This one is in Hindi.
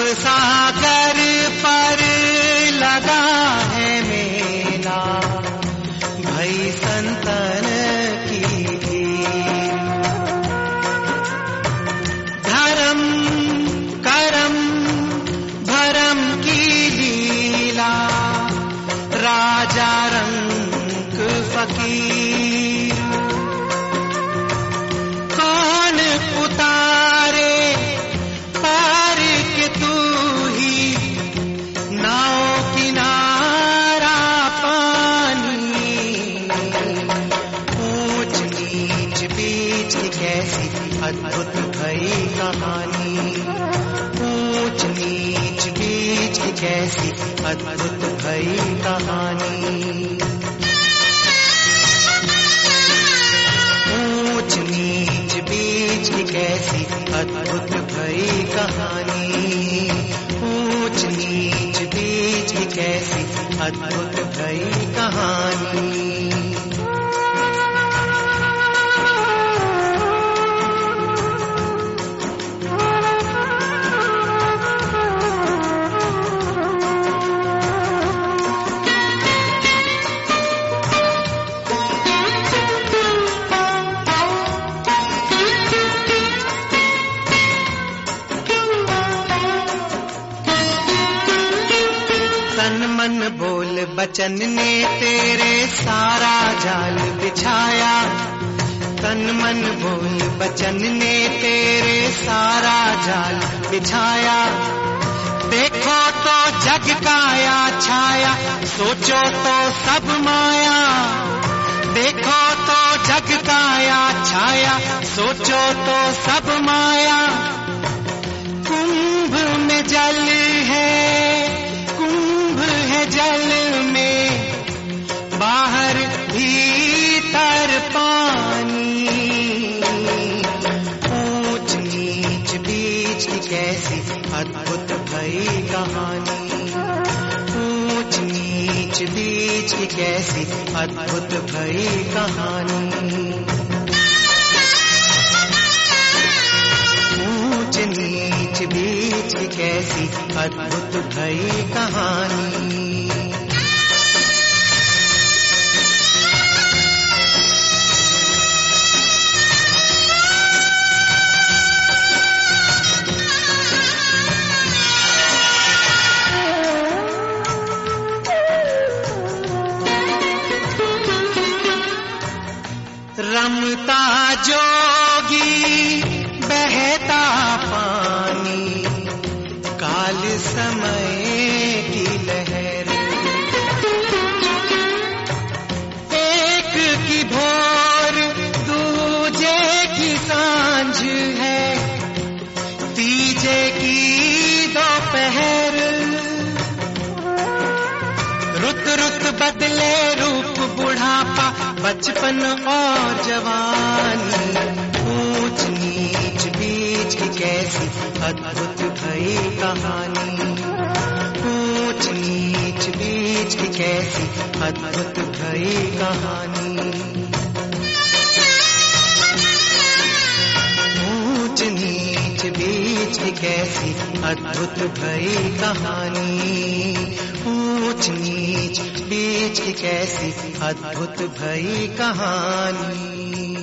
सागर पर लगा है मेला, भई संतन की भीड़। धर्म करम भरम की लीला, राजा रंग फकीर। कौन उतारे पार के तू ही, नाव किनारा पानी। ऊंच नीच बीच कैसी अद्भुत भई कहानी, ऊंच नीच बीच कैसी अद्भुत भई कहानी। ऊंच नीच बीच कैसी अद्भुत भई कहानी, ऊंच नीच बीच कैसी अद्भुत भई कहानी। तन मन बोल बचन ने तेरे सारा जाल बिछाया, तन मन बोल बचन ने तेरे सारा जाल बिछाया। देखो तो जग काया छाया, सोचो तो सब माया। देखो तो जग काया छाया, सोचो तो सब माया। कुंभ में जल है, जल में बाहर भीतर पानी। ऊंच नीच बीच कैसी अद्भुत भई कहानी, ऊंच नीच बीच कैसी अद्भुत भई कहानी। ऊंच नीच बीच कैसी अद्भुत भई कहानी। रमता जोगी बहता पानी, काल समय की लहर। एक की भोर दूजे की सांझ है, तीजे की दोपहर। रुत रुत बदले रूप बुढ़ापा, बचपन और जवानी। ऊंच नीच बीच कैसी अद्भुत भई कहानी, ऊंच नीच बीच कैसी अद्भुत भई कहानी। ऊंच नीच बीच कैसी अद्भुत भई कहानी, ऊंच नीच बीच कैसी अद्भुत भई कहानी।